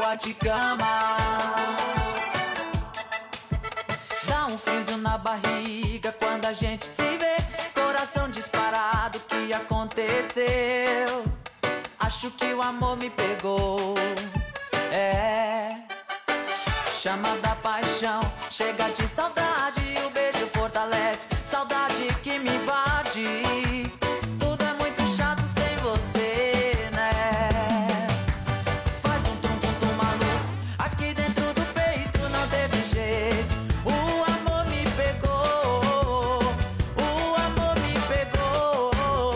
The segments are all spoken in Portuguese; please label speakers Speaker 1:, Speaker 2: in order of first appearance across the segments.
Speaker 1: água de cama. Dá um friozinho na barriga quando a gente se vê. Coração disparado, o que aconteceu? Acho que o amor me pegou. É, chama da paixão, chega de saudade, o beijo fortalece. Saudade que me invade. Tudo é muito chato sem você, né? Faz um tum-tum-tum maluco aqui dentro do peito, não teve jeito. O amor me pegou, o amor me pegou.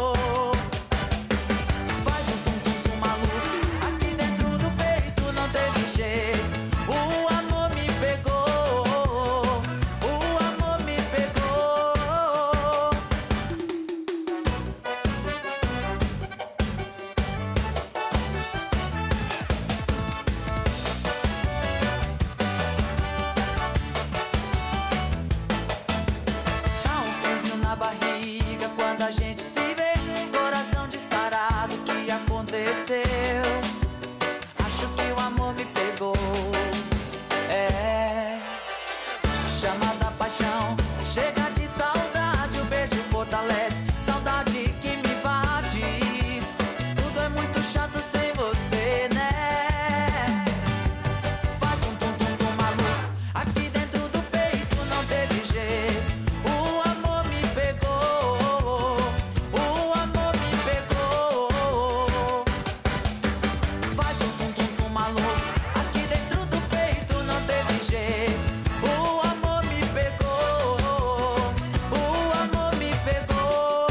Speaker 1: Faz um tum-tum-tum maluco aqui dentro do peito, não teve jeito. O amor me pegou, o amor me pegou. Dá um friozinho na barriga quando a gente se vê. Coração disparado, o que aconteceu? Acho que o amor me pegou. É, chama da paixão, chega de saudade, o beijo fortalece. Saudade que me invade. Tudo é muito chato sem você, né? Faz um tum-tum-tum maluco aqui dentro do peito, não teve jeito. O amor me pegou, o amor me pegou. Faz um tum-tum-tum maluco aqui dentro do peito, não teve jeito. O amor me pegou, o amor me pegou.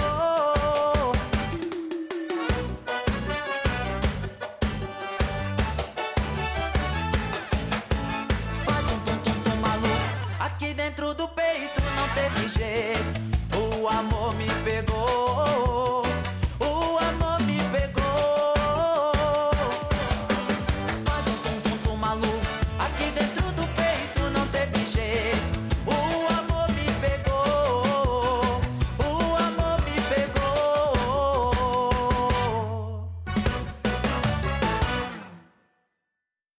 Speaker 1: Faz um tum-tum-tum maluco aqui dentro do peito, não teve jeito. O amor me pegou.